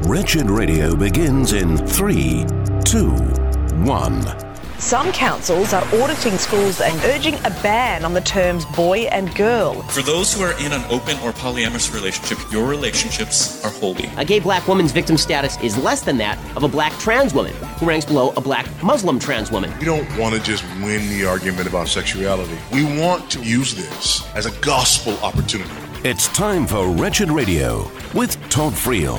Wretched Radio begins in 3, 2, 1. Some councils are auditing schools and urging a ban on the terms boy and girl. For those who are in an open or polyamorous relationship, your relationships are holy. A gay black woman's victim status is less than that of a black trans woman, who ranks below a black Muslim trans woman. We don't want to just win the argument about sexuality. We want to use this as a gospel opportunity. It's time for Wretched Radio with Todd Friel.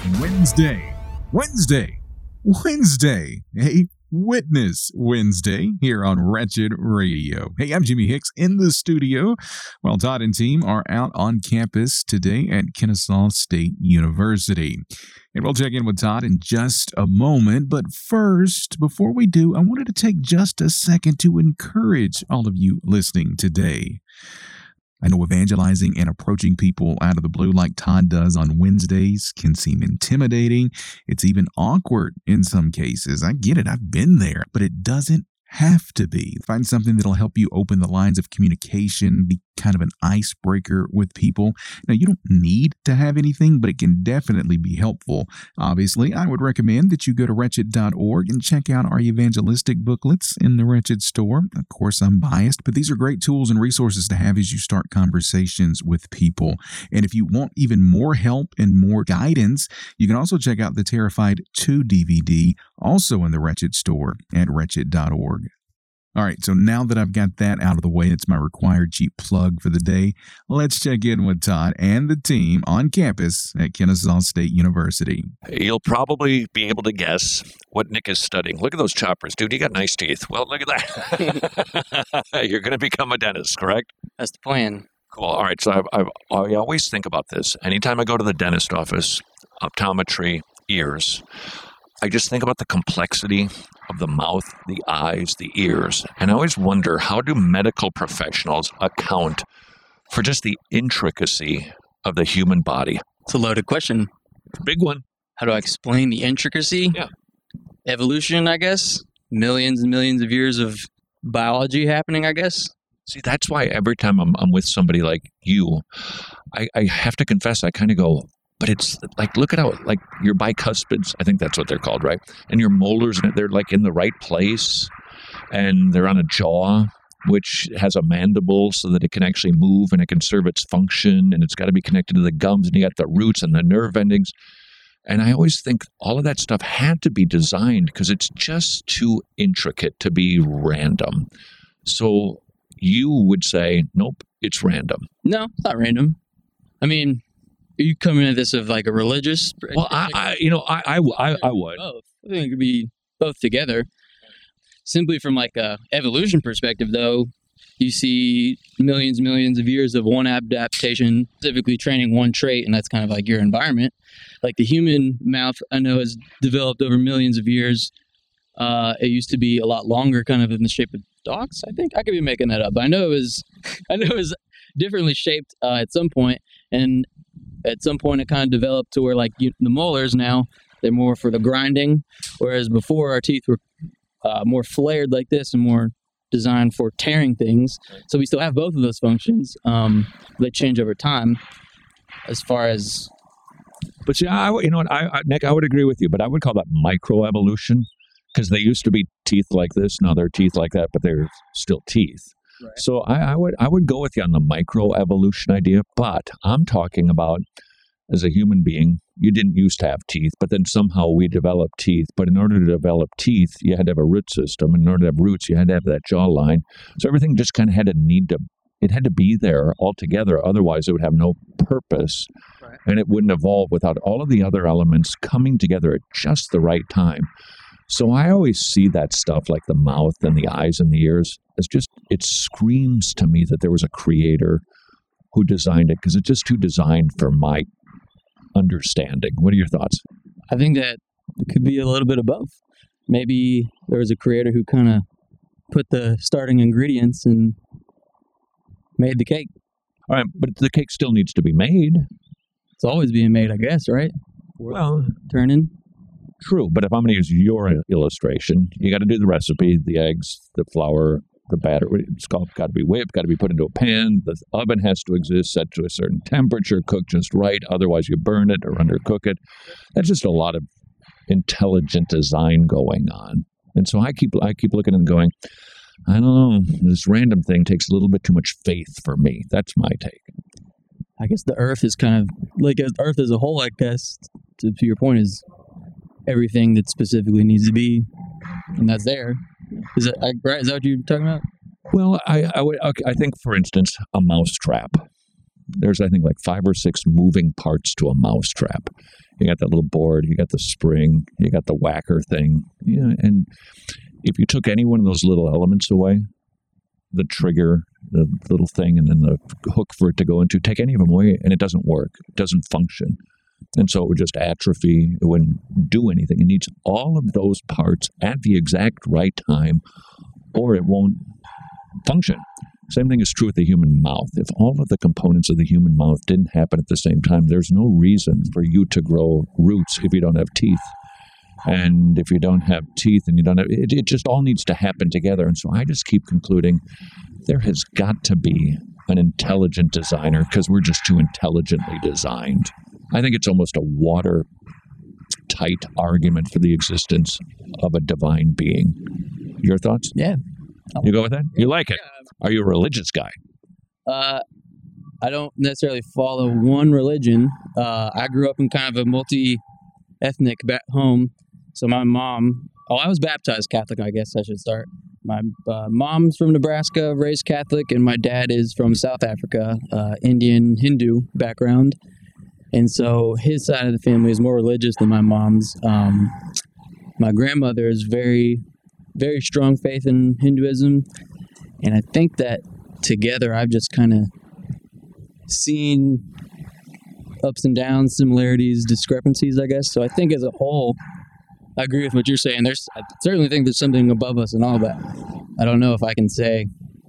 Wednesday. Hey, Witness Wednesday here on Wretched Radio. Hey, I'm Jimmy Hicks in the studio while Todd and team are out on campus today at Kennesaw State University. And we'll check in with Todd in just a moment. But first, before we do, I wanted to take just a second to encourage all of you listening today. I know evangelizing and approaching people out of the blue like Todd does on Wednesdays can seem intimidating. It's even awkward in some cases. I get it. I've been there, but it doesn't have to be. Find something that'll help you open the lines of communication, be kind of an icebreaker with people. Now, you don't need to have anything, but it can definitely be helpful. Obviously, I would recommend that you go to wretched.org and check out our evangelistic booklets in the Wretched store. Of course, I'm biased, but these are great tools and resources to have as you start conversations with people. And if you want even more help and more guidance, you can also check out the Terrified 2 DVD, also in the Wretched store at wretched.org. All right, so now that I've got that out of the way, it's my required cheap plug for the day. Let's check in with Todd and the team on campus at Kennesaw State University. You'll probably be able to guess what Nick is studying. Look at those choppers. Dude, you got nice teeth. Well, look at that. You're going to become a dentist, correct? That's the plan. Cool. All right, so I always think about this. Anytime I go to the dentist office, optometry, ears, I just think about the complexity of the mouth, the eyes, the ears. And I always wonder, how do medical professionals account for just the intricacy of the human body? It's a loaded question. Big one. How do I explain the intricacy? Yeah. Evolution, I guess. Millions and millions of years of biology happening, I guess. See, that's why every time I'm with somebody like you, I have to confess, I kind of go, but it's like, look at how, like, your bicuspids, I think that's what they're called, right? And your molars, they're like in the right place, and they're on a jaw, which has a mandible so that it can actually move and it can serve its function, and it's got to be connected to the gums, and you got the roots and the nerve endings. And I always think all of that stuff had to be designed because it's just too intricate to be random. So you would say, nope, it's random. No, it's not random. I mean, are you coming at this of like a religious? Well, I would. Both. I think it could be both together. Simply from like a evolution perspective, though, you see millions of years of one adaptation, specifically training one trait, and that's kind of like your environment. Like the human mouth, I know, has developed over millions of years. It used to be a lot longer, kind of in the shape of dogs. I think I could be making that up. I know it was differently shaped at some point, and at some point, it kind of developed to where, like, the molars now, they're more for the grinding, whereas before our teeth were more flared like this and more designed for tearing things. So we still have both of those functions. They change over time as far as... But see, Nick, I would agree with you, but I would call that microevolution because they used to be teeth like this. Now they're teeth like that, but they're still teeth. Right. So I would go with you on the microevolution idea, but I'm talking about as a human being, you didn't used to have teeth, but then somehow we developed teeth. But in order to develop teeth, you had to have a root system. In order to have roots, you had to have that jawline. So everything just kind of had to be there altogether. Otherwise, it would have no purpose, right, and it wouldn't evolve without all of the other elements coming together at just the right time. So I always see that stuff like the mouth and the eyes and the ears as just, it screams to me that there was a creator who designed it because it's just too designed for my understanding. What are your thoughts? I think that it could be a little bit of both. Maybe there was a creator who kind of put the starting ingredients and made the cake. All right, but the cake still needs to be made. It's always being made, I guess, right? Well, turning. True, but if I'm going to use your illustration, you got to do the recipe, the eggs, the flour, The batter, it's got to be whipped, got to be put into a pan. The oven has to exist, set to a certain temperature, cooked just right. Otherwise, you burn it or undercook it. That's just a lot of intelligent design going on. And so I keep looking and going, I don't know, this random thing takes a little bit too much faith for me. That's my take. I guess the Earth is kind of like Earth as a whole. I guess to your point is everything that specifically needs to be, and that's there. Is that right? Is that what you're talking about? Well, I think, for instance, a mousetrap. There's, I think, like 5 or 6 moving parts to a mousetrap. You got that little board, you got the spring, you got the whacker thing. Yeah, and if you took any one of those little elements away, the trigger, the little thing, and then the hook for it to go into, take any of them away, and it doesn't work. It doesn't function. And so it would just atrophy. It wouldn't do anything. It needs all of those parts at the exact right time, or it won't function. Same thing is true with the human mouth. If all of the components of the human mouth didn't happen at the same time, there's no reason for you to grow roots if you don't have teeth. And if you don't have teeth and you don't have, it just all needs to happen together. And so I just keep concluding there has got to be an intelligent designer because we're just too intelligently designed. I think it's almost a watertight argument for the existence of a divine being. Your thoughts? Yeah. You go with that? You like it? Are you a religious guy? I don't necessarily follow one religion. I grew up in kind of a multi-ethnic home. So my mom, I was baptized Catholic, I guess I should start. My mom's from Nebraska, raised Catholic, and my dad is from South Africa, Indian Hindu background. And so his side of the family is more religious than my mom's. My grandmother is very, very strong faith in Hinduism. And I think that together I've just kind of seen ups and downs, similarities, discrepancies, I guess. So I think as a whole, I agree with what you're saying. I certainly think there's something above us and all that. I don't know if I can say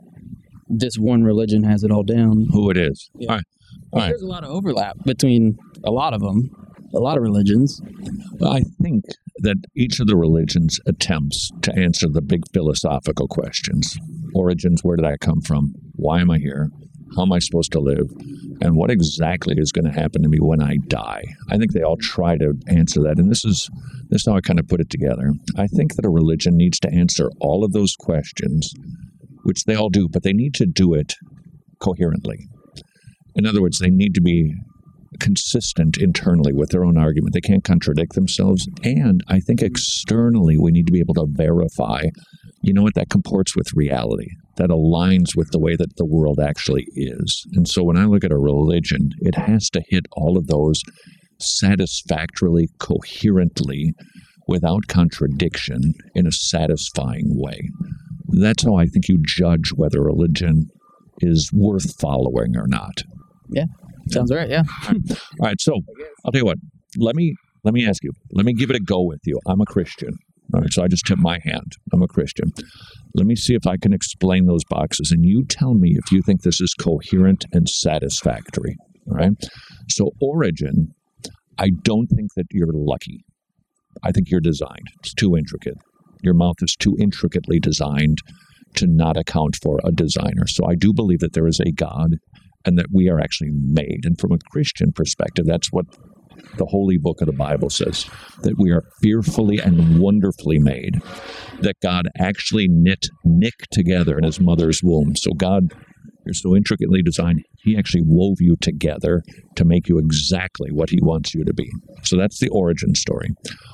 this one religion has it all down. Who it is. Yeah. All right. There's a lot of overlap between a lot of them, a lot of religions. Well, I think that each of the religions attempts to answer the big philosophical questions. Origins, where did I come from? Why am I here? How am I supposed to live? And what exactly is going to happen to me when I die? I think they all try to answer that. And this is how I kind of put it together. I think that a religion needs to answer all of those questions, which they all do, but they need to do it coherently. In other words, they need to be consistent internally with their own argument. They can't contradict themselves. And I think externally, we need to be able to verify, that comports with reality, that aligns with the way that the world actually is. And so when I look at a religion, it has to hit all of those satisfactorily, coherently, without contradiction, in a satisfying way. That's how I think you judge whether religion is worth following or not. Yeah, sounds right, yeah. All right, so I'll tell you what. Let me ask you. Let me give it a go with you. I'm a Christian. All right, so I just tipped my hand. I'm a Christian. Let me see if I can explain those boxes, and you tell me if you think this is coherent and satisfactory. All right? So origin, I don't think that you're lucky. I think you're designed. It's too intricate. Your mouth is too intricately designed to not account for a designer. So I do believe that there is a God and that we are actually made. And from a Christian perspective, that's what the holy book of the Bible says, that we are fearfully and wonderfully made, that God actually knit Nick together in his mother's womb. So God, you're so intricately designed, he actually wove you together to make you exactly what he wants you to be. So that's the origin story.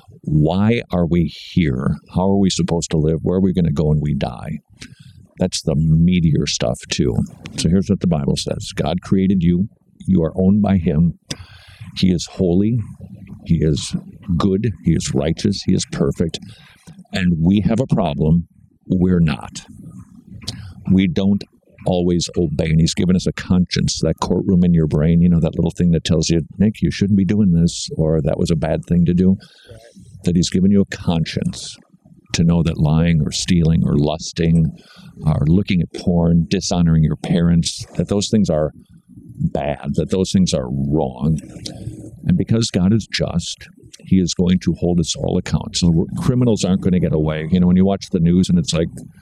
Why are we here? How are we supposed to live? Where are we going to go when we die? That's the meatier stuff too. So here's what the Bible says. God created you. You are owned by him. He is holy. He is good. He is righteous. He is perfect. And we have a problem. We're not. We don't always obey. And he's given us a conscience, that courtroom in your brain, that little thing that tells you, Nick, you shouldn't be doing this, or that was a bad thing to do. Right. That he's given you a conscience to know that lying or stealing or lusting or looking at porn, dishonoring your parents, that those things are bad, that those things are wrong. And because God is just, he is going to hold us all accountable. So criminals aren't going to get away. When you watch the news and it's like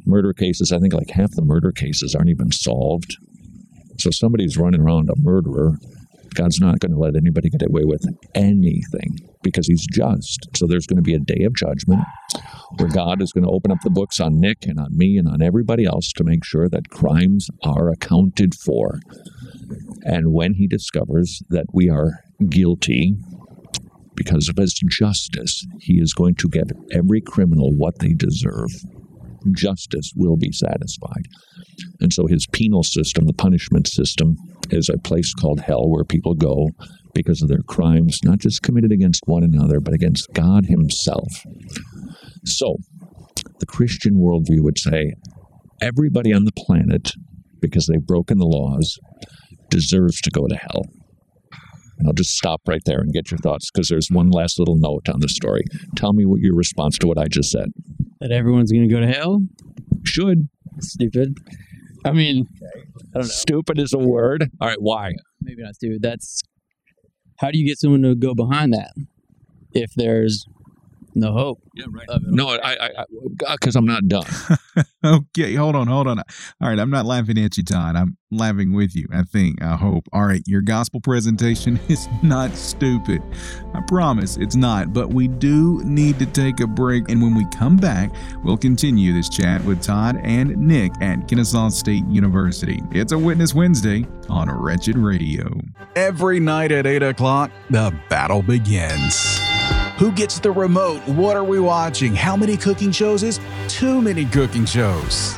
murder cases, I think like half the murder cases aren't even solved. So somebody's running around a murderer. God's not going to let anybody get away with anything because he's just. So there's going to be a day of judgment where God is going to open up the books on Nick and on me and on everybody else to make sure that crimes are accounted for. And when he discovers that we are guilty because of his justice, he is going to give every criminal what they deserve. Justice will be satisfied. And so his penal system, the punishment system, is a place called hell where people go because of their crimes, not just committed against one another, but against God himself. So the Christian worldview would say everybody on the planet, because they've broken the laws, deserves to go to hell. And I'll just stop right there and get your thoughts, because there's one last little note on the story. Tell me what your response to what I just said. That everyone's going to go to hell? Should. Stupid. I mean, I don't know. Stupid is a word. All right, why? Maybe not stupid. That's, how do you get someone to go behind that if there's no hope? Yeah, right. No, because I'm not done. Okay, hold on. All right, I'm not laughing at you, Todd. I'm laughing with you, I hope. All right, your gospel presentation is not stupid. I promise it's not, but we do need to take a break, and when we come back, we'll continue this chat with Todd and Nick at Kennesaw State University. It's a Witness Wednesday on Wretched Radio. Every night at 8 o'clock, the battle begins. Who gets the remote? What are we watching? How many cooking shows is too many cooking shows?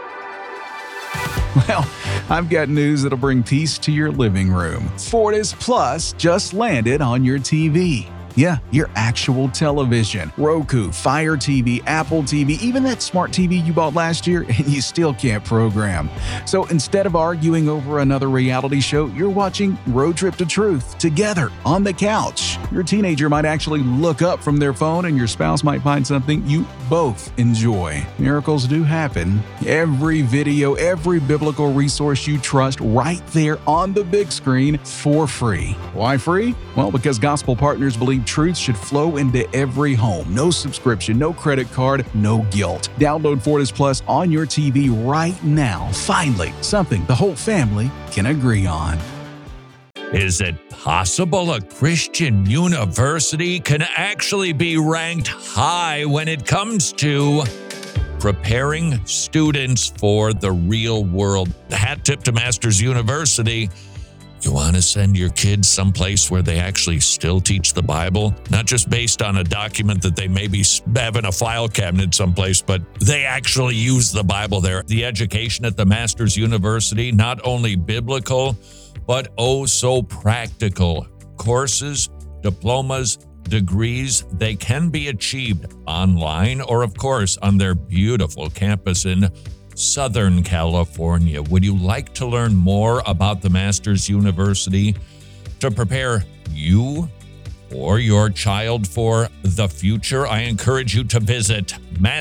Well, I've got news that'll bring peace to your living room. Fortis Plus just landed on your TV. Yeah, your actual television. Roku, Fire TV, Apple TV, even that smart TV you bought last year and you still can't program. So instead of arguing over another reality show, you're watching Road Trip to Truth together on the couch. Your teenager might actually look up from their phone and your spouse might find something you both enjoy. Miracles do happen. Every video, every biblical resource you trust right there on the big screen for free. Why free? Well, because gospel partners believe truth should flow into every home. No subscription, no credit card, no guilt. Download Fortis Plus on your TV right now. Finally, something the whole family can agree on. Is it possible a Christian university can actually be ranked high when it comes to preparing students for the real world? Hat tip to Masters University. You want to send your kids someplace where they actually still teach the Bible, not just based on a document that they maybe have in a file cabinet someplace, but they actually use the Bible there. The education at the Masters University, not only biblical, but oh so practical. Courses, diplomas, degrees, they can be achieved online or, of course, on their beautiful campus in Southern California. Would you like to learn more about the Masters University to prepare you or your child for the future? I encourage you to visit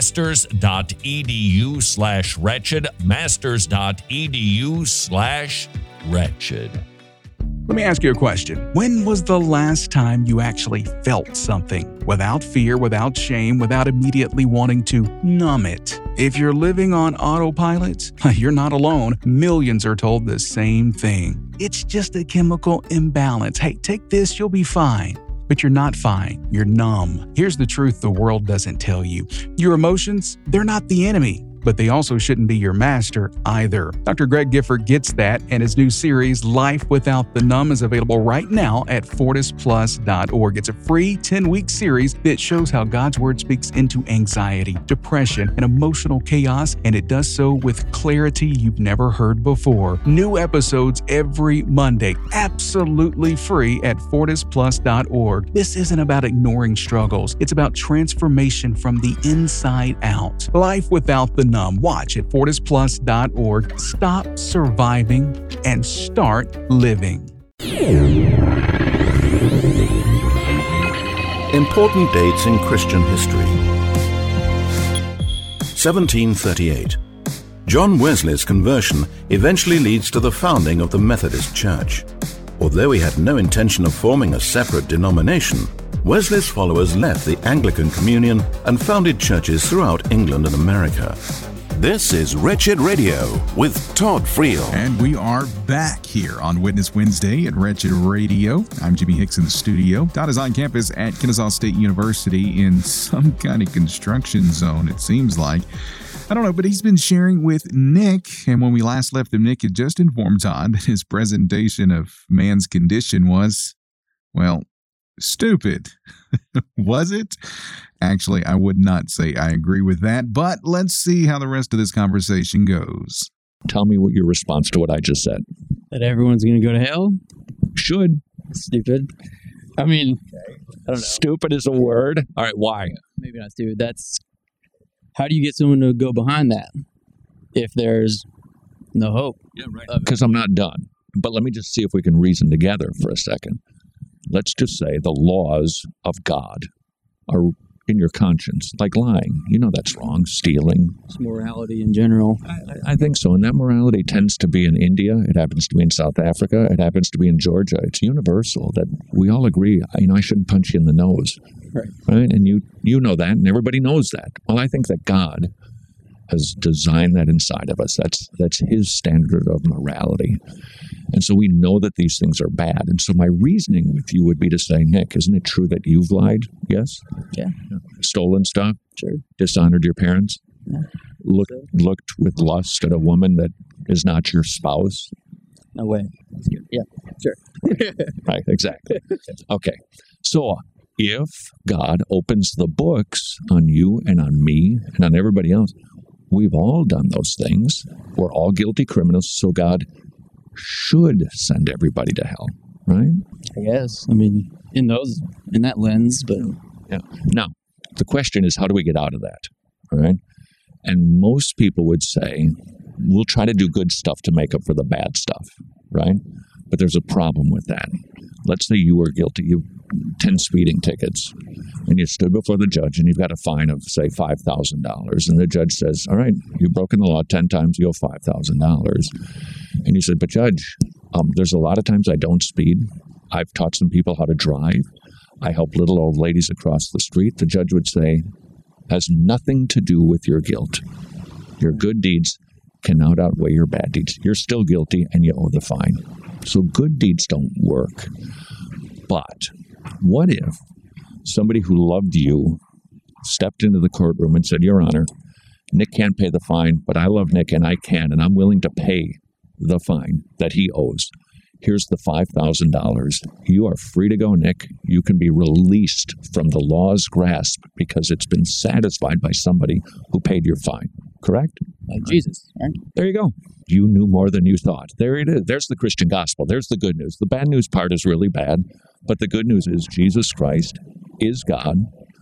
masters.edu/wretched, masters.edu/wretched. Let me ask you a question. When was the last time you actually felt something without fear, without shame, without immediately wanting to numb it? If you're living on autopilot, you're not alone. Millions are told the same thing. It's just a chemical imbalance. Hey, take this, you'll be fine. But you're not fine. You're numb. Here's the truth the world doesn't tell you. Your emotions, they're not the enemy, but they also shouldn't be your master either. Dr. Greg Gifford gets that, and his new series, Life Without the Numb, is available right now at fortisplus.org. It's a free 10-week series that shows how God's Word speaks into anxiety, depression, and emotional chaos, and it does so with clarity you've never heard before. New episodes every Monday, absolutely free at fortisplus.org. This isn't about ignoring struggles. It's about transformation from the inside out. Life Without the Numb. Watch at fortisplus.org. Stop surviving and start living. Important dates in Christian history. 1738. John Wesley's conversion eventually leads to the founding of the Methodist Church. Although he had no intention of forming a separate denomination, Wesley's followers left the Anglican Communion and founded churches throughout England and America. This is Wretched Radio with Todd Friel. And we are back here on Witness Wednesday at Wretched Radio. I'm Jimmy Hicks in the studio. Todd is on campus at Kennesaw State University in some kind of construction zone, it seems like. I don't know, but he's been sharing with Nick, and when we last left him, Nick had just informed Todd that his presentation of man's condition was, well, stupid. Was it? Actually, I would not say I agree with that, but let's see how the rest of this conversation goes. Tell me what your response to what I just said. That everyone's going to go to hell? Should. Stupid. I mean, I don't know. Stupid is a word. All right, why? Maybe not stupid. That's, how do you get someone to go behind that if there's no hope? Yeah, right. Because I'm not done. But let me just see if we can reason together for a second. Let's just say the laws of God are in your conscience, like lying. You know that's wrong. Stealing. It's morality in general. I think so. And that morality tends to be in India. It happens to be in South Africa. It happens to be in Georgia. It's universal that we all agree, I shouldn't punch you in the nose. Right? And you know that, and everybody knows that. Well, I think that God has designed that inside of us. That's his standard of morality. And so we know that these things are bad. And so my reasoning with you would be to say, Nick, isn't it true that you've lied? Yes? Yeah. Stolen stuff? Sure. Dishonored your parents? Yeah. Looked with lust at a woman that is not your spouse? No way. Yeah, sure. Right, exactly. Okay. So if God opens the books on you and on me and on everybody else, we've all done those things. We're all guilty criminals, so God should send everybody to hell, right? I guess. I mean, in that lens, but... Yeah. Now, the question is, how do we get out of that, all right? And most people would say, we'll try to do good stuff to make up for the bad stuff, right? But there's a problem with that. Let's say you were guilty. You 10 speeding tickets, and you stood before the judge, and you've got a fine of, say, $5,000. And the judge says, all right, you've broken the law 10 times, you owe $5,000. And you said, but judge, there's a lot of times I don't speed. I've taught some people how to drive. I help little old ladies across the street. The judge would say, has nothing to do with your guilt. Your good deeds cannot outweigh your bad deeds. You're still guilty, and you owe the fine. So good deeds don't work. But what if somebody who loved you stepped into the courtroom and said, Your Honor, Nick can't pay the fine, but I love Nick and I can, and I'm willing to pay the fine that he owes. Here's the $5,000. You are free to go, Nick. You can be released from the law's grasp because it's been satisfied by somebody who paid your fine. Correct? Like Jesus, right? There you go. You knew more than you thought. There it is. There's the Christian gospel. There's the good news. The bad news part is really bad, but the good news is Jesus Christ is God,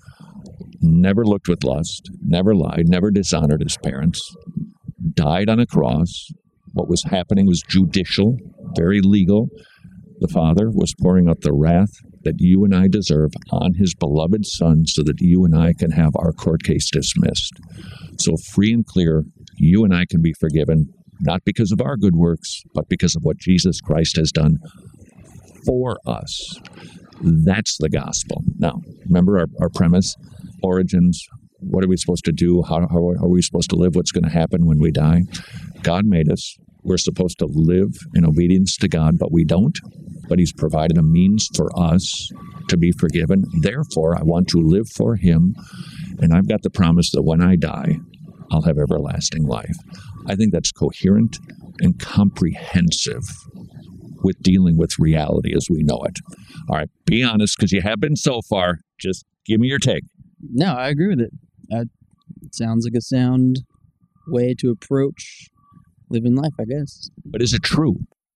never looked with lust, never lied, never dishonored his parents, died on a cross. What was happening was judicial, very legal. The Father was pouring out the wrath that you and I deserve on his beloved Son so that you and I can have our court case dismissed. So free and clear, you and I can be forgiven, not because of our good works, but because of what Jesus Christ has done for us. That's the gospel. Now, remember our premise, origins, what are we supposed to do? How are we supposed to live? What's going to happen when we die? God made us. We're supposed to live in obedience to God, but we don't. But he's provided a means for us to be forgiven. Therefore, I want to live for him, and I've got the promise that when I die, I'll have everlasting life. I think that's coherent and comprehensive with dealing with reality as we know it. All right, be honest, because you have been so far. Just give me your take. No, I agree with it. It sounds like a sound way to approach living life, I guess. But is it true?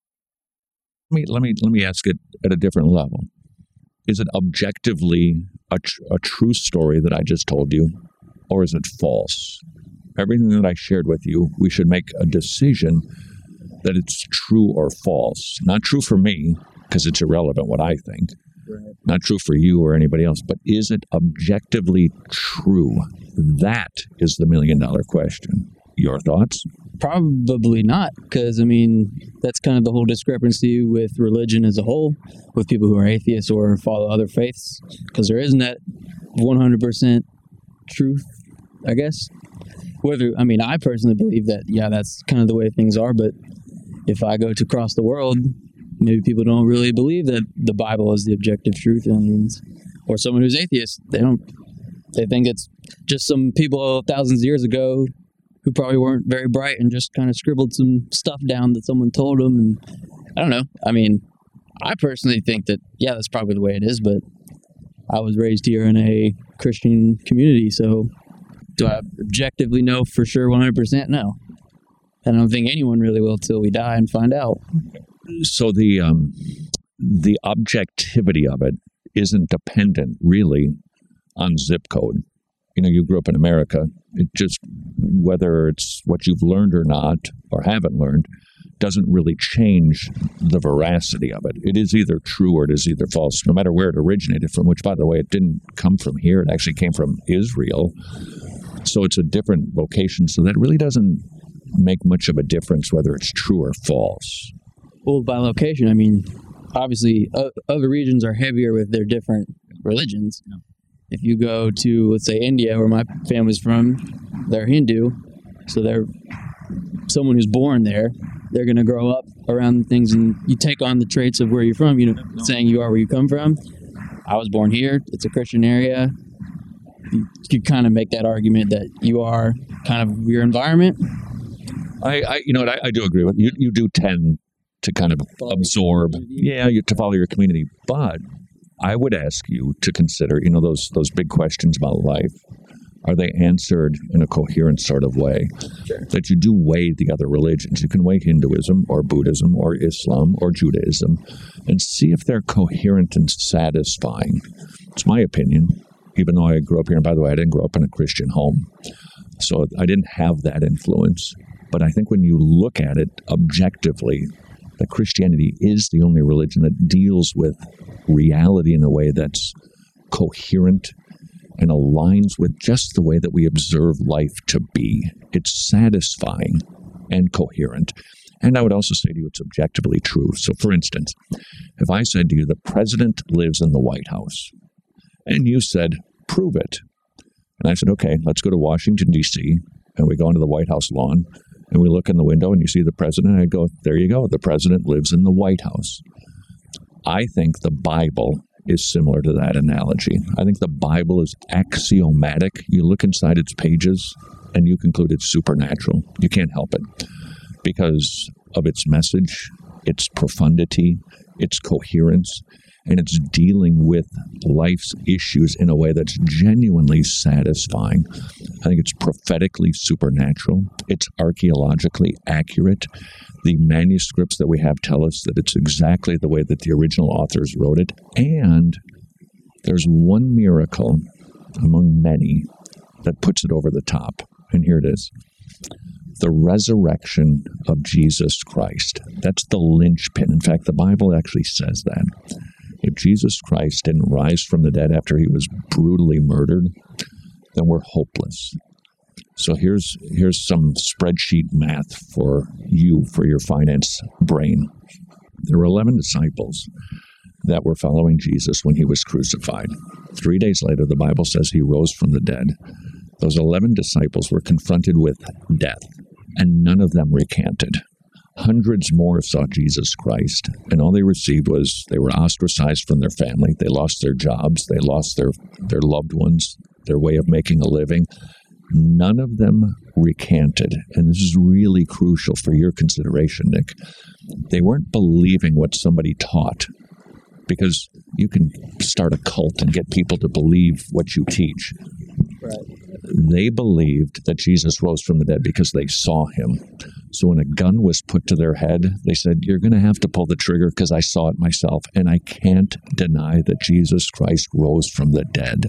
Let me ask it at a different level. Is it objectively a true story that I just told you, or is it false? Everything that I shared with you, we should make a decision that it's true or false. Not true for me, because it's irrelevant what I think. Right. Not true for you or anybody else, but is it objectively true? That is the million-dollar question. Your thoughts? Probably not, because, I mean, that's kind of the whole discrepancy with religion as a whole, with people who are atheists or follow other faiths, because there isn't that 100% truth, I guess. I personally believe that, yeah, that's kind of the way things are. But if I go to across the world, maybe people don't really believe that the Bible is the objective truth. Or someone who's atheist, they think it's just some people thousands of years ago who probably weren't very bright and just kind of scribbled some stuff down that someone told them. And I don't know. I mean, I personally think that, yeah, that's probably the way it is, but I was raised here in a Christian community, so do I objectively know for sure 100%? No. I don't think anyone really will till we die and find out. So the objectivity of it isn't dependent really on zip code. You grew up in America. It just, whether it's what you've learned or not, or haven't learned, doesn't really change the veracity of it. It is either true or it is either false, no matter where it originated from, which, by the way, it didn't come from here. It actually came from Israel. So it's a different location. So that really doesn't make much of a difference whether it's true or false. Well, by location, I mean, obviously, other regions are heavier with their different religions. If you go to, let's say, India, where my family's from, they're Hindu. So they're someone who's born there. They're going to grow up around things, and you take on the traits of where you're from, saying you are where you come from. I was born here. It's a Christian area. You could kind of make that argument that you are kind of your environment. I do agree with you. You do tend to kind of absorb, to follow your community. But I would ask you to consider, those big questions about life. Are they answered in a coherent sort of way? Sure. That you do weigh the other religions. You can weigh Hinduism or Buddhism or Islam or Judaism and see if they're coherent and satisfying. It's my opinion, even though I grew up here. And by the way, I didn't grow up in a Christian home, so I didn't have that influence. But I think when you look at it objectively, that Christianity is the only religion that deals with reality in a way that's coherent and aligns with just the way that we observe life to be. It's satisfying and coherent. And I would also say to you, it's objectively true. So, for instance, if I said to you, the president lives in the White House, and you said, prove it. And I said, okay, let's go to Washington, D.C., and we go into the White House lawn, and we look in the window, and you see the president, and I go, there you go, the president lives in the White House. I think the Bible is similar to that analogy. I think the Bible is axiomatic. You look inside its pages, and you conclude it's supernatural. You can't help it because of its message, its profundity, its coherence, and it's dealing with life's issues in a way that's genuinely satisfying. I think it's prophetically supernatural. It's archaeologically accurate. The manuscripts that we have tell us that it's exactly the way that the original authors wrote it. And there's one miracle among many that puts it over the top. And here it is. The resurrection of Jesus Christ. That's the linchpin. In fact, the Bible actually says that. If Jesus Christ didn't rise from the dead after he was brutally murdered, then we're hopeless. So here's some spreadsheet math for you, for your finance brain. There were 11 disciples that were following Jesus when he was crucified. 3 days later, the Bible says he rose from the dead. Those 11 disciples were confronted with death, and none of them recanted. Hundreds more saw Jesus Christ, and all they received was they were ostracized from their family. They lost their jobs. They lost their loved ones, their way of making a living. None of them recanted, and this is really crucial for your consideration, Nick. They weren't believing what somebody taught, because you can start a cult and get people to believe what you teach. Right. They believed that Jesus rose from the dead because they saw him. So when a gun was put to their head, they said, you're going to have to pull the trigger because I saw it myself, and I can't deny that Jesus Christ rose from the dead.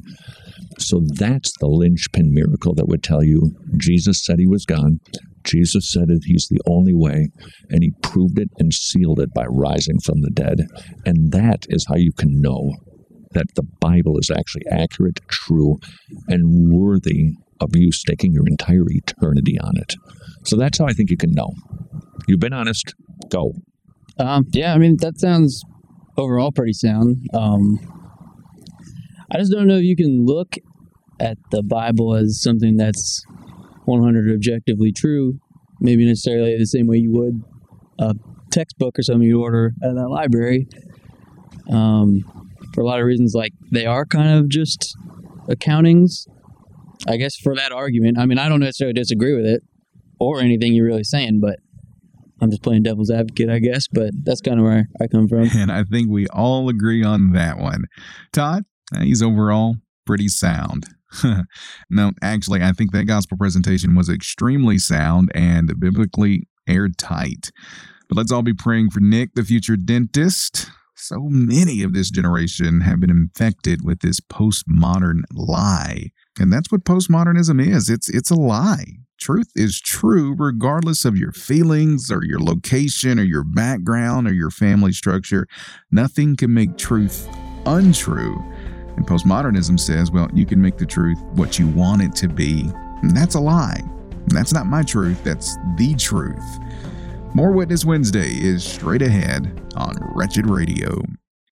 So that's the linchpin miracle that would tell you Jesus said he was gone. Jesus said that he's the only way, and he proved it and sealed it by rising from the dead. And that is how you can know that the Bible is actually accurate, true, and worthy of you staking your entire eternity on it. So that's how I think you can know. You've been honest. Go. Yeah, I mean, that sounds overall pretty sound. I just don't know if you can look at the Bible as something that's 100 objectively true, maybe necessarily the same way you would a textbook or something you order at that library. For a lot of reasons, like they are kind of just accountings, I guess, for that argument. I mean, I don't necessarily disagree with it or anything you're really saying, but I'm just playing devil's advocate, I guess, but that's kind of where I come from. And I think we all agree on that one. Todd, he's overall pretty sound. No, actually, I think that gospel presentation was extremely sound and biblically airtight. But let's all be praying for Nick, the future dentist. So many of this generation have been infected with this postmodern lie. And that's what postmodernism is. It's a lie. Truth is true regardless of your feelings or your location or your background or your family structure. Nothing can make truth untrue. And postmodernism says, well, you can make the truth what you want it to be. And that's a lie. That's not my truth. That's the truth. More Witness Wednesday is straight ahead on Wretched Radio.